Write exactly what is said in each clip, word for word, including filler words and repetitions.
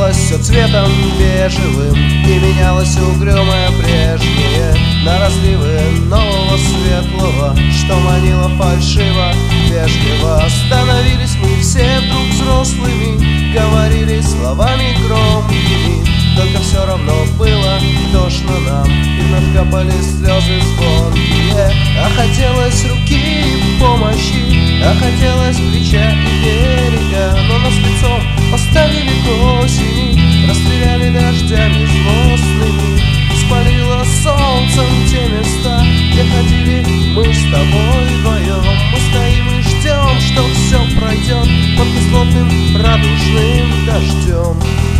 окрашивалось все цветом бежевым, и менялось угрюмое прежнее на разливы нового светлого, что манило фальшиво, вежливо. Становились мы все вдруг взрослыми, говорили словами громкими, только все равно было тошно нам, и вновь капали слезы звонкие. А хотелось руки и помощи, а хотелось плеча и берега, но нас лицом поставили к осени, расстреляли дождями злостными, спалило солнцем те места, где ходили мы с тобой вдвоем. Мы стоим и ждем, что все пройдет под кислотным радужным дождем.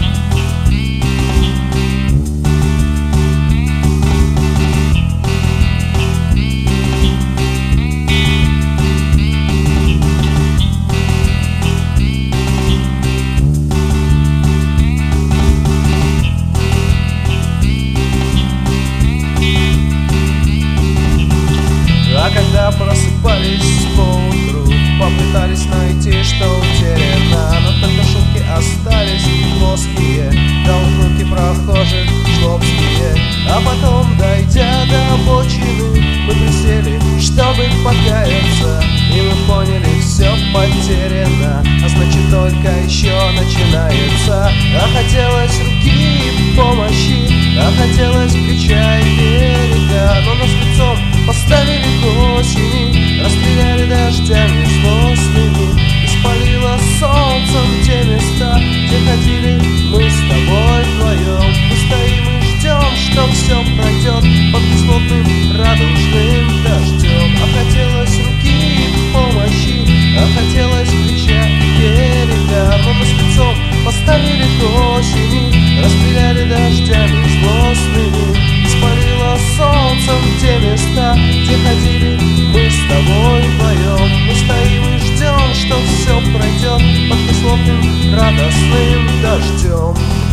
А когда просыпались поутру, попытались найти, что утеряно, но только шутки остались плоские, да улыбки прохожих жлобские. А потом, дойдя до обочины, мы присели, чтобы покаяться, и мы поняли, все потеряно, а значит только еще начинается. А хотелось руки и помощи, а хотелось плеча и берега, но нас лицом поставили к осени, расстреляли дождями злостными, и спалило солнцем те места, где ходили мы с тобой вдвоем. Мы стоим и ждем, что все пройдет под кислотным радужным дождем. А хотелось руки и помощи, а хотелось плеча и берега, но нас лицом поставили к осени, расстреляли дождями злостными, и спалило солнцем те места, где ходили мы с тобой вдвоем. Мы стоим и ждем, что все пройдет под кислотным радостным дождем.